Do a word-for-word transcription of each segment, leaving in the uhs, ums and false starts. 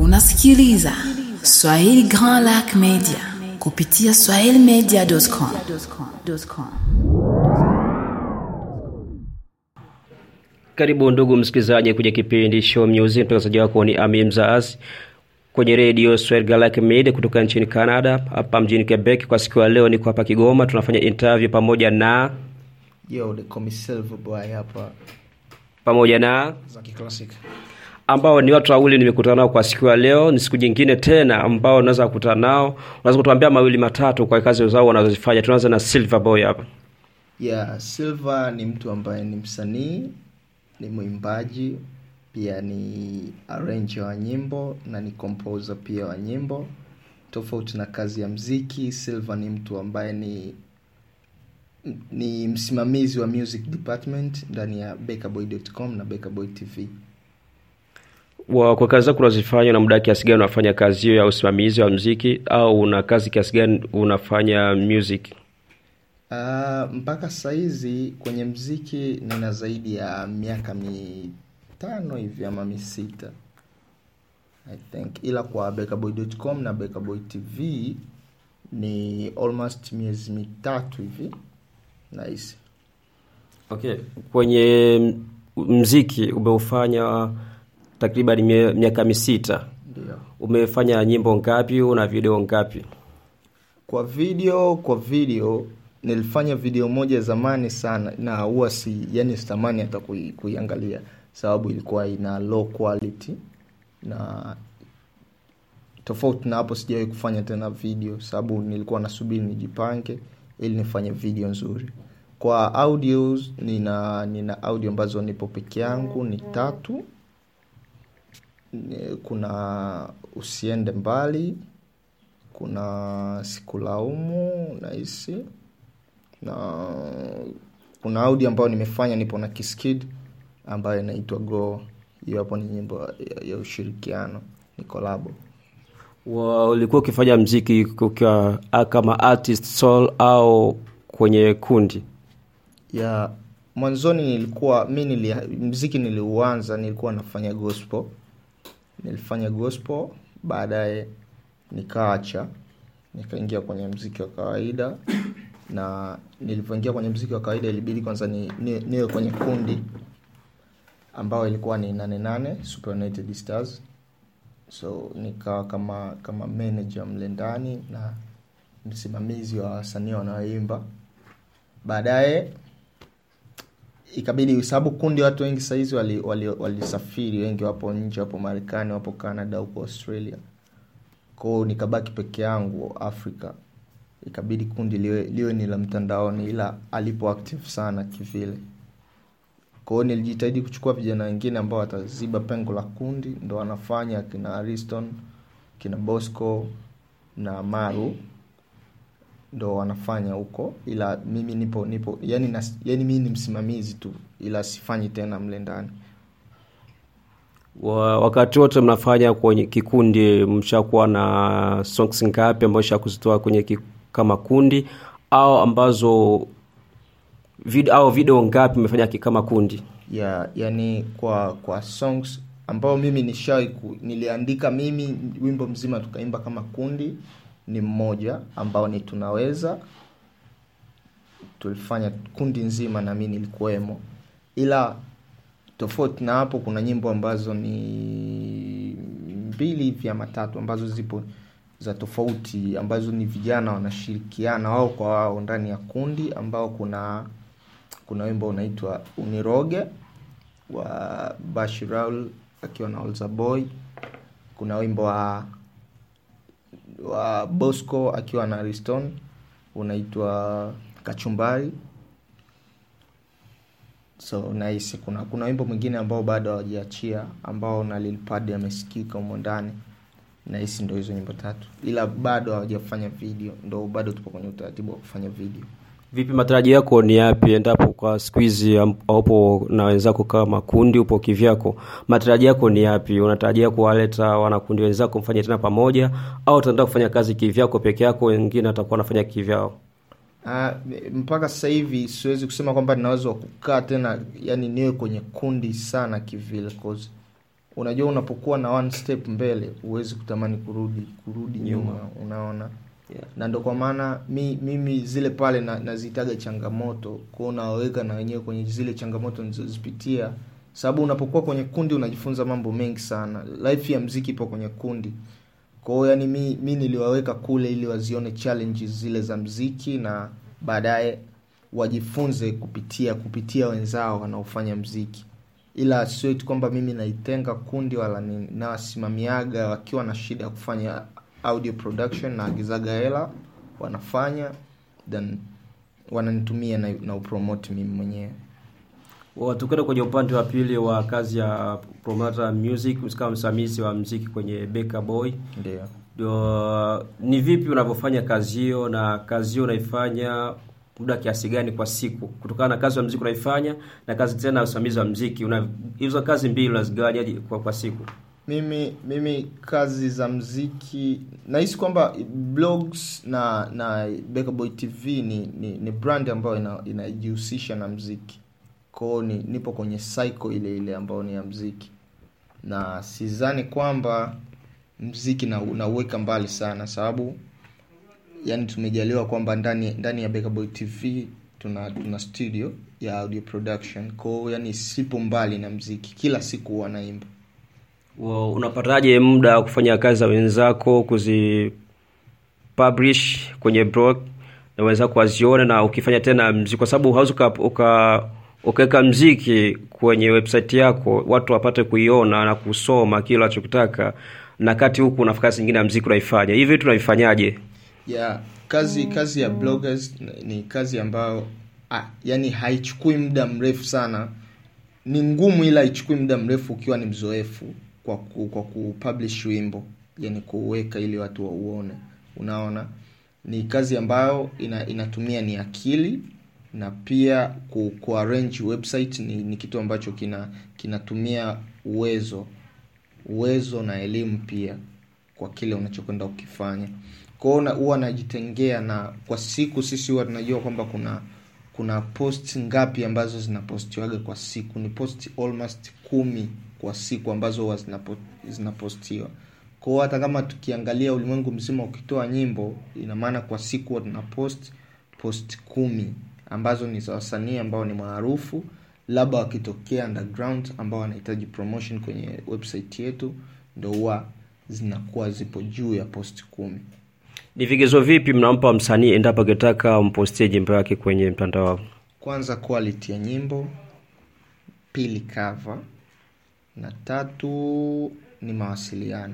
Unasikiliza Swahili Grand Lac Media kupitia swahili media dot com. Karibu ndugu msikilizaji kwenye kipindi Show Music. Mtangazaji wako ni Amim Zaas kwenye radio Swahili Grand Lac Media kutoka nchini Canada, hapa mjini Quebec. Kwa siku ya leo niko hapa Kigoma, tunafanya interview pamoja na Yo, the Comisilver Boy hapa pamoja na Zaki Classic, ambao ni watu wawili nimekutana nao kwa siku ya leo. Ni siku nyingine tena ambao naweza kukutana nao. Unaweza kutuambia mawili matatu kwa kazi zao wanazozifanya? Tunaanza na Silver Boy hapa. Yeah, Silver ni mtu ambaye ni msanii, ni mwimbaji, pia ni arranger wa nyimbo na ni composer pia wa nyimbo. Tofauti na kazi ya muziki, Silver ni mtu ambaye ni ni msimamizi wa music department ndani ya beka boy dot com na Beka Boy T V. Wa kwa kazi zako unazifanya na muda kiasi gani unafanya kazi hiyo ya usimamizi wa muziki, au una kazi kiasi gani unafanya music? Uh, mpaka saizi kwenye muziki nina zaidi ya miaka mitano hivi ama misita I think, ila kwa Beka Boy dot com na Beka Boy T V ni almost miezi mitatu hivi. Nice. Okay, kwenye muziki umeufanya takriban miaka misita. Ndio. Umefanya nyimbo ngapi, una video ngapi? Kwa video, kwa video nilifanya video moja zamani sana na huwa si yani sitamani hata kui, kuiangalia sababu ilikuwa ina low quality, na tofauti na hapo sijawahi kufanya tena video sababu nilikuwa nasubiri nijipange ili nifanye video nzuri. Kwa audios nina nina audio ambazo nipo peke yangu ni tatu. Kuna Usiende Mbali, kuna Sikulaumu na hisi, na kuna audio ambayo nimefanya nipo na Kiskid ambayo inaitwa Go. Hiyo hapo ni nyimbo ya, ya ushirikiano, ni collab. Wa ulikuwa ukifanya muziki kwa kama artist soul au kwenye kundi? Ya mwanzoni nilikuwa mimi nili muziki niliuanza nilikuwa nafanya gospel. Nilifanya gospel, baadaye nikaacha, nikaingia kwenye muziki wa kawaida. Na nilipoingia kwenye muziki wa kawaida ilibidi kwanza ni niwe ni kwenye kundi ambao ilikuwa ni nane nane Super United Stars. So nikawa kama kama manager mle ndani na msimamizi wa wasanii wanaoimba. Baadaye ikabidi sababu kundi watu wengi saizi wali walisafiri, wali wengi wapo nje, wapo Marekani, wapo Canada, wapo Australia. Kwa nikabaki peke yangu Afrika. Ikabidi kundi liwe, liwe ni la mtandaoni, ila alipo active sana kivile. Kwa nilijitahidi kuchukua vijana wengine ambao wataziba pengo la kundi, ndo wanafanya kina Ariston, kina Bosco na Maru ndo wanafanya huko, ila mimi nipo nipo yani na, yani mimi ni msimamizi tu, ila sifanyi tena mle ndani. Wa, wakati wote mnafanya kwenye kikundi mshakuwa na songs ngapi ambazo mshakuzitoa kwenye ki, kama kundi, au ambazo video au video ngapi mmefanya kama kundi? Yeah, yani kwa kwa songs ambao mimi nishai niliandika mimi wimbo mzima tukaimba kama kundi ni mmoja ambao ni Tunaweza. Tulifanya kundi nzima na mimi nilikuwemo. Ila tofauti na hapo kuna nyimbo ambazo ni mbili vya matatu ambazo zipo za tofauti, ambazo ni vijana wanashirikiana wao kwa wao ndani ya kundi, ambao kuna kuna wimbo unaitwa Uniroge wa Bashiraul akiwa na Olza Boy. Kuna wimbo wa wa Bosco akiwa na Ariston unaitwa Kachumbari. So nice. Kuna kuna wimbo mwingine ambao bado hawajaachia ambao na Lil Pad amesikika humo ndani. Na hizi ndio hizo nyimbo tatu, ila bado hawajafanya video, ndio bado tupo kwenye utaratibu wa kufanya video. Vipi matarajio yako ni yapi endapo kwa squeeze hapo na wenzako kama kundi upo kivyako? Matarajio yako ni yapi? Unatarajia kuwaleta wanakundi wenzako mfanye tena pamoja, au utaenda kufanya kazi kivyako peke yako, wengine watakuwa wanafanya kivyao? Ah, mpaka sasa hivi siwezi kusema kwamba ninaweza kukaa tena yani niwe kwenye kundi sana kivile, cause unajua unapokuwa na one step mbele huwezi kutamani kurudi kurudi nyuma, unaona. Yeah. Na ndio kwa maana mi, mimi zile pale na nazitaga changamoto, kwa unaweka na wenyewe kwenye zile changamoto nilizozipitia, sababu unapokuwa kwenye kundi unajifunza mambo mengi sana. Life ya muziki ipo kwenye kundi. Kwa hiyo yani mi, mi niliwaweka kule ili wazione challenges zile za muziki na baadaye wajifunze kupitia kupitia wenzao wanaofanya muziki. Ila sio eti kwamba mimi naitenga kundi wala nini, na wasimamiaga wakiwa na shida ya kufanya audio production na agizaga hela wanafanya, then wananitumia na, na upromote mimi mwenyewe. Tukenda kwenye upande wa pili wa kazi ya promoter music, kama msimamizi wa muziki kwenye Beka Boy. Ndio. Ni vipi unavyofanya kazi hiyo, na kazi hiyo unaifanya muda kiasi gani kwa siku? Kutokana na kazi ya muziki unaifanya na kazi tena ya usimamizi wa muziki, una hizo kazi mbili unazigawanya kwa kwa siku? Mimi mimi kazi za muziki nahisi kwamba blogs na na Beka Boy T V ni ni, ni brand ambayo inajihusisha ina na muziki. Kwa ni nipo kwenye cycle ile ile ambayo ni ya muziki. Na sidhani kwamba muziki na unaweka mbali sana, sababu yani tumejaliwa kwamba ndani ndani ya Beka Boy T V tuna tuna studio ya audio production. Kwa yani sipo mbali na muziki, kila siku wanaimba. Wow, unapataje muda wa kufanya kazi za wenzako, kuzi publish kwenye blog na wenzako wazione, na ukifanya tena muziki, kwa sababu hauwezi uka ukaweka muziki kwenye website yako watu wapate kuiona na kusoma kile unachotaka, na kati huku una kazi nyingine ya muziki unaifanya. Hivi vitu unaifanyaje? Yeah, kazi kazi ya bloggers ni kazi ambayo ah, yani haichukui muda mrefu sana. Ni ngumu ila haichukui muda mrefu ukiwa ni mzoefu kwa ku, kwa kupublish wimbo, yani kuweka ili watu wauone. Unaona? Ni kazi ambayo ina, inatumia ni akili, na pia ku, ku arrange website ni, ni kitu ambacho kina kinatumia uwezo uwezo na elimu pia kwa kile unachokwenda ukifanya. Kwa hiyo huwa najitengea, na kwa siku sisi huwa tunajua kwamba kuna kuna post ngapi ambazo zinapostiwaga kwa siku. Ni post almost kumi kwa siku ambazo huwa zinapostiwa. Kwa hiyo hata kama tukiangalia ulimwengu mzima ukitoa nyimbo, ina maana kwa siku huwa tunapost post kumi ambazo ni za wasanii ambao ni maarufu, labda wakitokea underground ambao wanahitaji promotion kwenye website yetu, ndio huwa zinakuwa zipo juu ya post kumi. Ni vigezo vipi mnampa msanii endapo angetaka mpostie nyimbo yake kwenye mtandao? Kwanza quality ya nyimbo, pili cover, na tatu ni mawasiliano.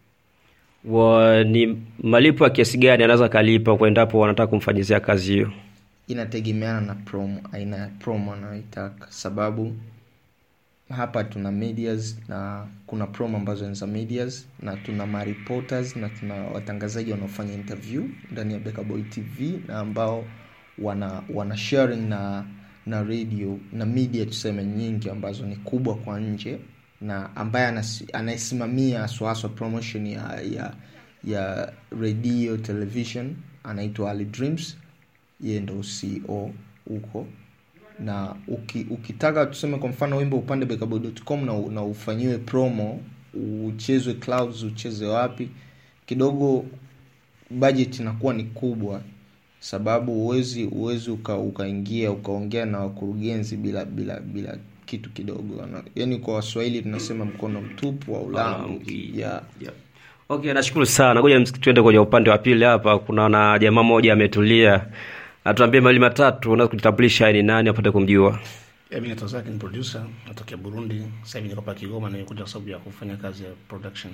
Wa ni malipo ya kiasi gani anaweza kalipa kwa endapo wanataka kumfanyizia kazi hiyo? Inategemeana na promo, aina ya promo anayoitaka, sababu hapa tuna medias na kuna promo ambazo ni za medias, na tuna ma reporters na tuna watangazaji wanaofanya interview ndani ya Beka Boy T V, na ambao wana wana sharing na na radio na media tuseme nyingi ambazo ni kubwa kwa nje, na ambaye anasimamia swaswa promotion ya ya ya radio television anaitwa Ali Dreams, yeye ndo C E O huko. Na uki, ukitaka tuseme kwa mfano wimbo upande beka boy dot com na, na ufanyiwe promo, uchezwe clouds, ucheze wapi, kidogo budget inakuwa ni kubwa, sababu uwezi uwezi uka, ukaingia ukaongea na wakurugenzi bila bila bila kitu kidogo. Yaani kwa Waswahili tunasema mkono mtupu wa ulambi. Yeah. Yeah. Okay, nashukuru sana. Ngoja tuende kwenye upande wa pili hapa. Kuna na jamaa mmoja ametulia. Atuambie mawili matatu, unaweza kujitambulisha ni nani apate kumjua? Mimi ni Tazaki, ni producer, natoka Burundi. Sasa hivi niko hapa Kigoma na nimekuja kwa sababu ya kufanya kazi ya production.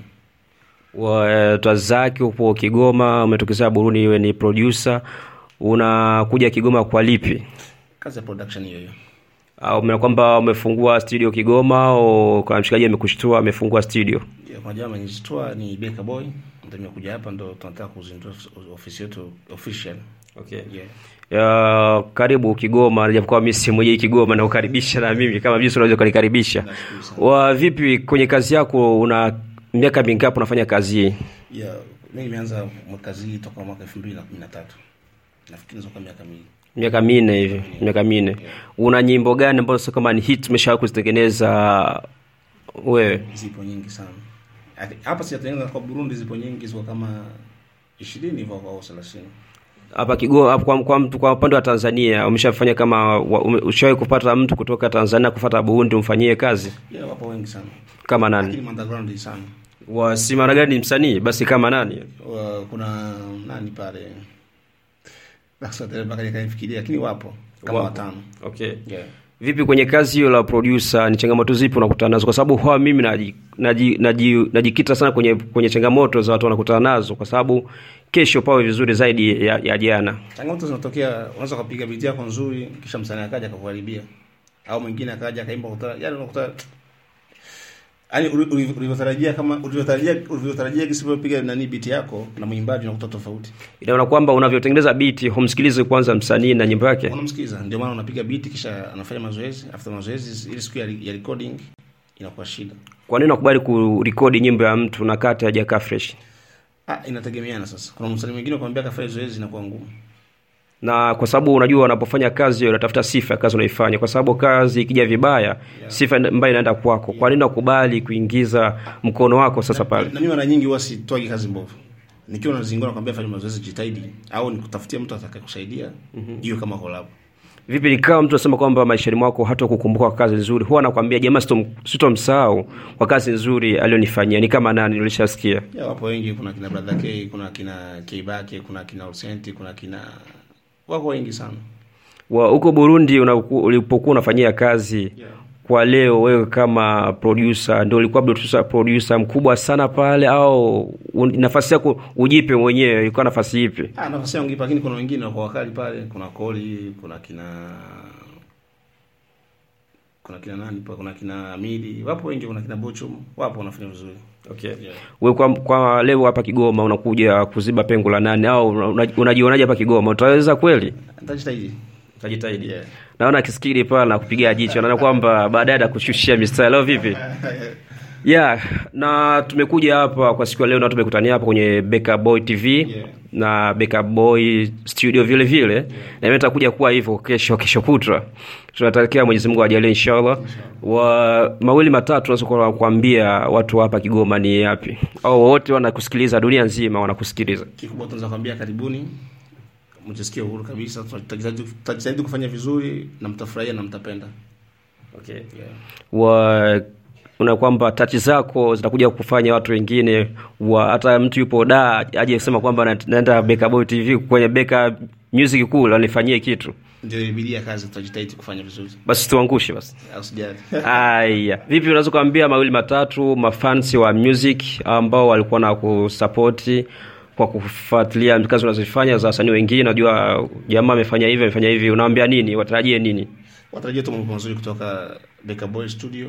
Wa Tazaki upo Kigoma, umetokea Burundi, wewe ni producer. Unakuja Kigoma kwa lipi? Kazi ya production hiyo hiyo. Au umeona kwamba umefungua studio Kigoma au kwa mshikaji amekushtua amefungua studio? Yeah, kwa jamaa amenishtua ni Beka Boy. Ndio nimekuja hapa, ndo tunataka kuzindua ofisi yetu official. Okay. Yeah. Ya, karibu Kigoma, japokuwa mimi si mwenyeji Kigoma na ukaribisha na mimi kama jinsi unaweza kunikaribisha. Wa vipi kwenye kazi yako, una miaka mingapi unafanya kazi hii? Yeah, mimi nimeanza kazi hii toka mwaka elfu mbili na kumi na tatu. Nafikiri ndio miaka mingi. Miaka minne hivi, miaka minne. Yeah. Una nyimbo gani ambazo kama ni hit umeshawahi kuzitengeneza Wewe zipo nyingi sana. Hapa sijatengeneza kwa Burundi, zipo nyingi, ziko kama ishirini hivyo au thelathini. Hapa Kigoma kwa kwa mtu kwa upande wa Tanzania umeshafanya kama ushawahi kupata mtu kutoka Tanzania kufuata Burundi umfanyie kazi? Yeah, wapo wengi sana. Kama nani? Lakini underground sana. Wa si mara gani msanii? Basi kama nani? Wa, kuna nani pale? Basi tena mpaka nikafikiria, lakini wapo kama wapo. Watano. Okay. Yeah. Vipi kwenye kazi hiyo la producer, ni changamoto zipi unakutana nazo? Kwa sababu huwa mimi najikita naji, naji, naji sana kwenye kwenye changamoto za watu wanakutana nazo, kwa sababu kesho pawe vizuri zaidi ya, ya jana. Changamoto zinatokea, unaweza kupiga beat yako nzuri kisha msanii akaja akakuharibia, au mwingine akaja akaimba kutana, yani unakuta yani ulivyotarajia kama ulivyotarajia ulivyotarajia kisipopiga nani beat yako na mwimbaji unakuta tofauti. Inaona kwamba unavyotengeneza beat humsikilize kwanza msanii na nyimbo yake. Unamsikiliza, ndio maana unapiga beat kisha anafanya mazoezi, after mazoezi ile siku ya, ya recording inakuwa shida. Kwa nini unakubali kurekodi nyimbo ya mtu na kati hajakaa fresh? Ah, inategemeana sasa. Kuna msanii mwingine kwambia kafanya zoezi inakuwa ngumu. Na kwa sababu unajua unapofanya kazi hiyo unatafuta sifa ya kazi unaifanya, kwa sababu kazi ikija vibaya, yeah, sifa mbaya inaenda kwako. Kwa nini unakubali kuingiza mkono wako sasa pale? Na, na mimi mara nyingi huwa sitoi kazi mbovu. Nikiwa na zingona nakwambia fanya mazoezi, jitahidi, au nikutafutia mtu atakayekusaidia hiyo, mm-hmm, kama collab. Vipi nikao mtu anasema kwamba maishani mwako hata kukumbuka kwa kazi nzuri, huwa anakuambia jamaa sitom sitomsahau kwa kazi nzuri alionifanyia? Ni kama nani nilishasikia? Yeah, wapo wengi. Kuna kina Brother K, kuna kina K-Bake, kuna kina Olsenti, kuna kina wako wengi sana. Wa huko Burundi ulipokuwa unafanyia kazi, yeah, kwa leo wewe kama producer ndio ulikuwa producer producer mkubwa sana pale, au nafasi yako ujipe mwenyewe ilikuwa nafasi ipi? Ah, nafasi yangu ipo, lakini kuna wengine wako wakali pale, kuna Koli, kuna kina kuna kina nani pa, kuna kina Amili, wapo wengi, kuna kina Bochum, wapo wanafanya vizuri. Okay. Yeah. Wewe kwa, kwa leo hapa Kigoma unakuja kuziba pengo la nani, au unajionaje hapa Kigoma? Utaweza kweli? Nitajitahidi. Nitajitahidi. Yeah. Naona kisikiri pale na kupigia jicho, naona kwamba baadaye atakushushia mistari leo vipi? Yeah, na tumekuja hapa kwa siku ya leo na tumekutania hapa kwenye Beka Boy T V, yeah, na Beka Boy Studio vile vile, yeah, na mimi nitakuja kuwa hivyo kesho kesho kutwa. Tunatakia Mwenyezi Mungu ajalie inshallah. Wa mawili matatu naweza kuambia watu hapa Kigoma ni yapi, au wote wanakusikiliza dunia nzima wanakusikiliza? Kikubwa tunaweza kuambia karibuni, mjisikie uhuru kabisa, tutajitahidi kufanya vizuri na mtafurahia na mtapenda. Okay. Yeah. Wa una kwamba touch zako zitakuja kufanya watu wengine wa hata mtu yupo da aje kusema kwamba naenda Beka Boy T V kwenye Beka Music Cool anifanyie kitu. Ndio ibidia kazi, tutajitahidi kufanya vizuri. Basi tuangushe basi. Usijali. Aya. Vipi unaweza kuambia mawili matatu mafans wa music ambao walikuwa na kusupport kwa kufuatilia kazi unazofanya za wasanii wengine? Unajua jamaa amefanya hivi amefanya hivi, unawaambia nini? Watarajie nini? Watarajie tu mambo mazuri kutoka Beka Boy Studio.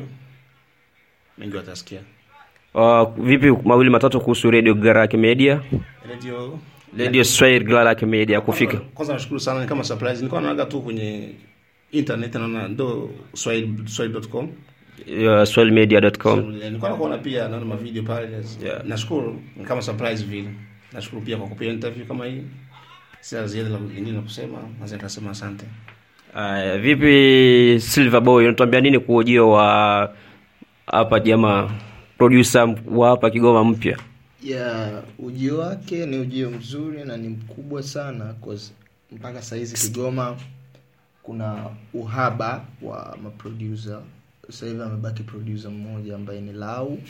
Mengi watasikia. Uh, vipi mawili matatu kuhusu Radio Garaki Media? Radio Radio Swahili Garaki Media kufika. Kwanza nashukuru sana, ni kama surprise. Nilikuwa naangalia tu kwenye internet naona ndo swahili swahili dot com. Uh, swahili media dot com. Nilikuwa naona pia naona ma video pale. Yeah. Nashukuru, ni kama surprise vile. Nashukuru pia kwa kupia interview kama hii. Sasa ziada la nyingine na kusema, naweza kusema asante. Uh, vipi Silver Boy, unatuambia nini kwa ujio wa hapa jamaa producer wa hapa Kigoma mpya? Yeah, ujio wake ni ujio mzuri na ni mkubwa sana, cause mpaka saa hizi Kigoma kuna uhaba wa maproducer. Sasa hivi amebaki producer mmoja ambaye ni Lau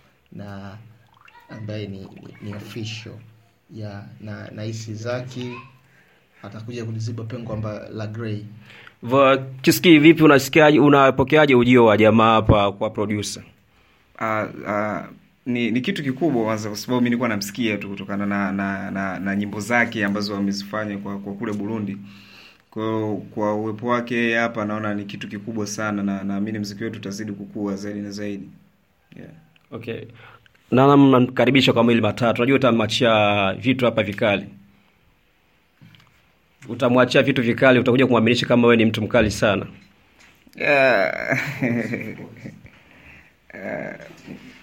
na ambaye ni, ni, ni official. Yeah, na na hisi zaki atakuja kuliziba pengo kwamba La Grey. Va kisiki vipi, unasikiaje, unapokeaje ujio wa jamaa hapa kwa producer? Ah uh, uh, ni ni kitu kikubwa kwanza, kwa sababu mimi nilikuwa namsikia tu kutokana na na, na na nyimbo zake ambazo amezifanya kwa kwa kule Burundi. Kwa kwa uwepo wake hapa naona ni kitu kikubwa sana, na naamini muziki wetu utazidi kukua zaidi na zaidi. Yeah. Okay. Na namkaribisha kwa mwili matatu. Unajua utamwachia vitu hapa vikali. Utamwachia vitu vikali, utakuja kumwaminisha kama wewe ni mtu mkali sana. Yeah. uh,